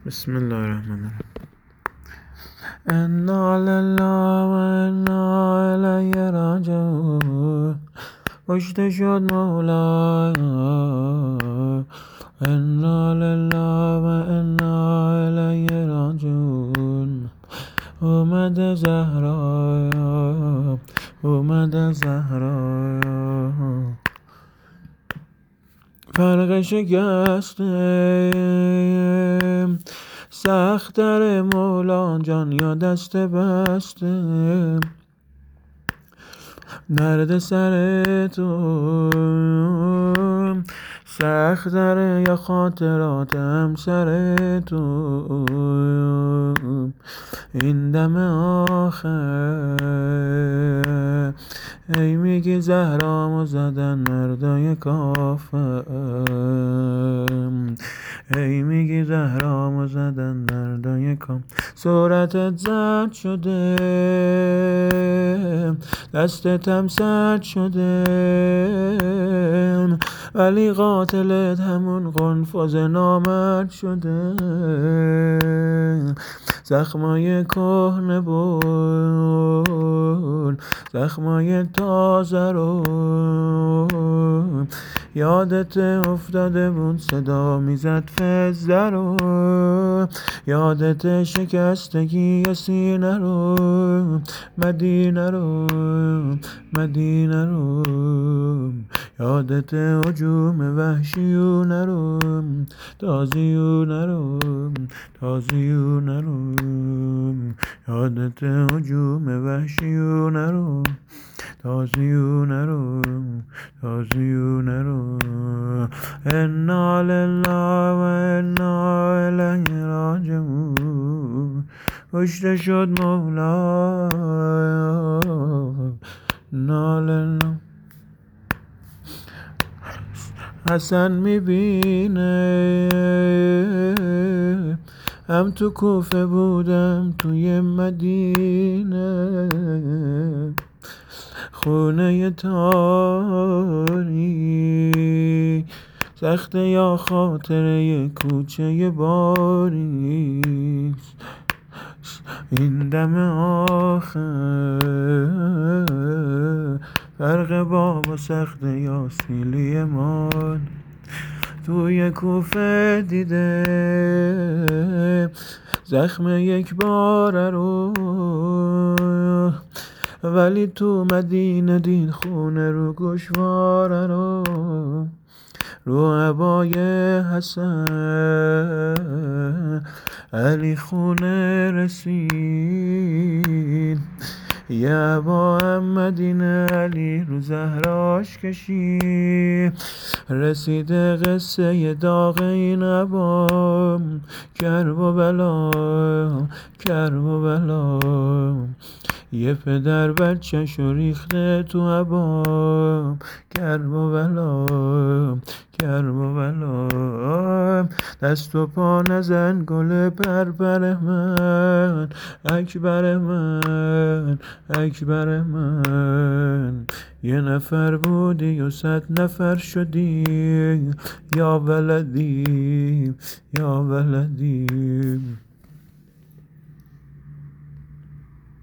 بسم الله الرحمن الرحیم. انا لله و انا الیه راجعون. کشته شد مولا. انا لله و انا الیه راجعون. اومد زهرا، اومد زهرا، فرق شکسته سخت در مولا جان یا دست بسته. درد سر تو سخت در یا خاطراتم سر تو. این دم آخر ای میگی زهرامو زدن مردای کافر. ای میگی زهرامو زدن مردای کافر. صورتت زرد شده دستتم سرد شده، ولی قاتلت همون قنفذ نامرد شده. زخمای کهنه بود زخمای تازه رو یادت افتاده بود صدا میزد فزه رو. یادت شکستگی سینه رو مدینه رو مدینه رو. یادت هجوم وحشیونه رو تازیونه رو تازیونه رو. یادت هجوم وحشیونه رو تازیونه رو تازیونه رو. انا لله و انا الیه راجعون. کشته شد مولا. انا لله. حسن میبینه هم تو کوفه بودم توی مدینه. خونه تاریک سخت یا خاطره کوچه باریک. این دم آخر فرق بابا سخت یا سیلی مان. توی کوفه دیده زخم یک باره رو، ولی تو مدینه دید خونه رو گوشواره رو. رو عبای حسن علی خونه رسید. یه عبا هم مدینه علی رو زهراش کشید. رسیده قصه داغ این عبا کرب و بلا کرب و بلا. یه پدر بچه‌شو ریخته تو عبا کرب و بلا کرب و بلا. دست و پا نزن گل پرپر من اکبر من اکبر من. یه نفر بودی و 100 نفر شدی یا ولدی یا ولدی.